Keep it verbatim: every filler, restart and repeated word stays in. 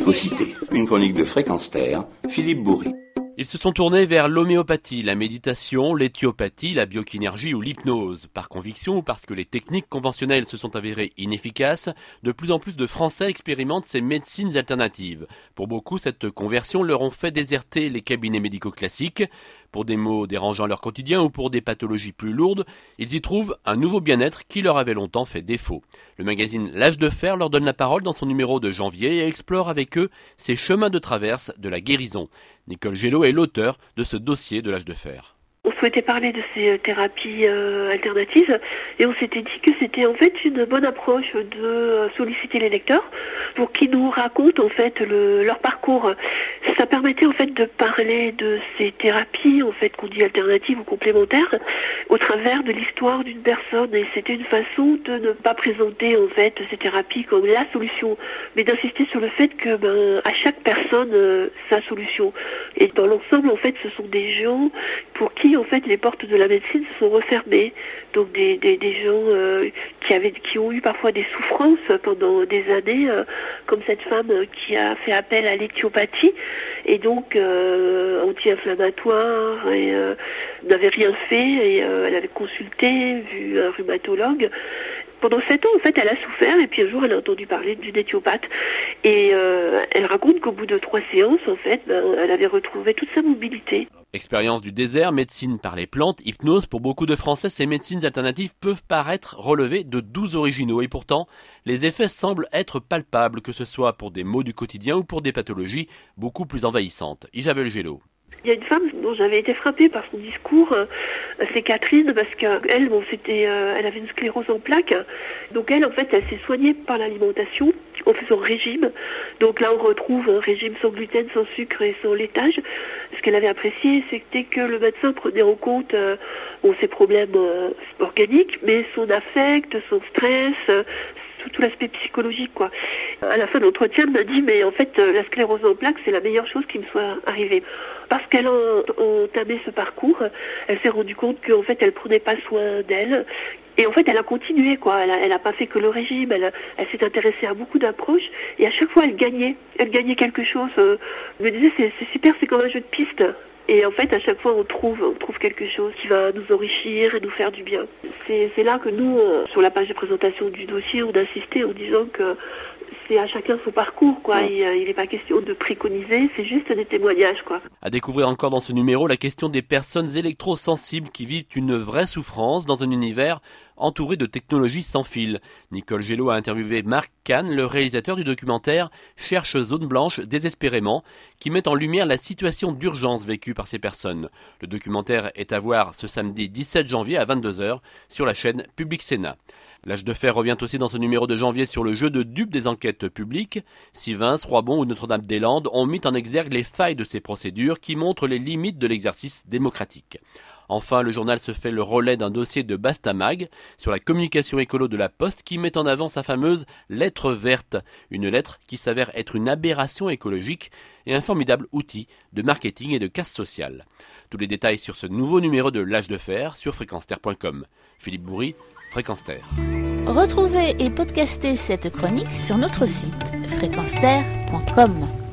précocité. Une chronique de Fréquence Terre, Philippe Bourri. Ils se sont tournés vers l'homéopathie, la méditation, l'éthiopathie, la biokinésie ou l'hypnose. Par conviction ou parce que les techniques conventionnelles se sont avérées inefficaces, de plus en plus de Français expérimentent ces médecines alternatives. Pour beaucoup, cette conversion leur ont fait déserter les cabinets médicaux classiques. Pour des maux dérangeant leur quotidien ou pour des pathologies plus lourdes, ils y trouvent un nouveau bien-être qui leur avait longtemps fait défaut. Le magazine L'Âge de Fer leur donne la parole dans son numéro de janvier et explore avec eux ces chemins de traverse de la guérison. Nicole Gelot est l'auteur de ce dossier de L'Âge de Fer. On souhaitait parler de ces thérapies euh, alternatives et on s'était dit que c'était en fait une bonne approche de euh, solliciter les lecteurs pour qu'ils nous racontent en fait le, leur parcours. Ça permettait en fait de parler de ces thérapies en fait qu'on dit alternatives ou complémentaires au travers de l'histoire d'une personne, et c'était une façon de ne pas présenter en fait ces thérapies comme la solution, mais d'insister sur le fait que ben à chaque personne euh, sa solution. Et dans l'ensemble en fait ce sont des gens pour qui en fait les portes de la médecine se sont refermées, donc des, des, des gens euh, qui avaient qui ont eu parfois des souffrances pendant des années, euh, comme cette femme qui a fait appel à l'éthiopathie et donc euh, anti-inflammatoire et euh, n'avait rien fait et euh, elle avait consulté, vu un rhumatologue. Pendant sept ans, en fait, elle a souffert et puis un jour, elle a entendu parler d'une éthiopathe et euh, elle raconte qu'au bout de trois séances, en fait, ben, elle avait retrouvé toute sa mobilité. Expérience du désert, médecine par les plantes, hypnose, pour beaucoup de Français, ces médecines alternatives peuvent paraître relevées de doux originaux et pourtant, les effets semblent être palpables, que ce soit pour des maux du quotidien ou pour des pathologies beaucoup plus envahissantes. Isabelle Gelot. Il y a une femme dont j'avais été frappée par son discours, euh, c'est Catherine, parce qu'elle, bon, c'était, euh, elle avait une sclérose en plaques. Donc elle, en fait, elle s'est soignée par l'alimentation en faisant régime. Donc là, on retrouve un régime sans gluten, sans sucre et sans laitage. Ce qu'elle avait apprécié, c'était que le médecin prenait en compte euh, bon, ses problèmes euh, organiques, mais son affect, son stress, euh, tout l'aspect psychologique, quoi. À la fin de l'entretien, elle m'a dit, mais en fait, la sclérose en plaques, c'est la meilleure chose qui me soit arrivée. Parce qu'elle a entamé ce parcours, elle s'est rendue compte qu'en fait, elle prenait pas soin d'elle. Et en fait, elle a continué, quoi. Elle a, elle a pas fait que le régime. Elle, a, elle s'est intéressée à beaucoup d'approches. Et à chaque fois, elle gagnait. Elle gagnait quelque chose. Euh, je me disais, c'est, c'est super, c'est comme un jeu de piste. Et en fait, à chaque fois, on trouve, on trouve quelque chose qui va nous enrichir et nous faire du bien. C'est, c'est là que nous, on, sur la page de présentation du dossier, on insistait en disant que c'est à chacun son parcours, quoi. Il n'est pas question de préconiser, c'est juste des témoignages, quoi. À découvrir encore dans ce numéro la question des personnes électrosensibles qui vivent une vraie souffrance dans un univers entouré de technologies sans fil. Nicole Gelot a interviewé Marc Kahn, le réalisateur du documentaire Cherche Zone Blanche désespérément, qui met en lumière la situation d'urgence vécue par ces personnes. Le documentaire est à voir ce samedi dix-sept janvier à vingt-deux heures sur la chaîne Public Sénat. L'Âge de Fer revient aussi dans ce numéro de janvier sur le jeu de dupes des enquêtes publiques. Sivins, Roibon ou Notre-Dame-des-Landes ont mis en exergue les failles de ces procédures qui montrent les limites de l'exercice démocratique. Enfin, le journal se fait le relais d'un dossier de Bastamag sur la communication écolo de la Poste qui met en avant sa fameuse lettre verte, une lettre qui s'avère être une aberration écologique et un formidable outil de marketing et de casse sociale. Tous les détails sur ce nouveau numéro de L'Âge de Fer sur fréquence terre point com. Philippe Bourri, Fréquence Terre. Retrouvez et podcastez cette chronique sur notre site fréquence terre point com.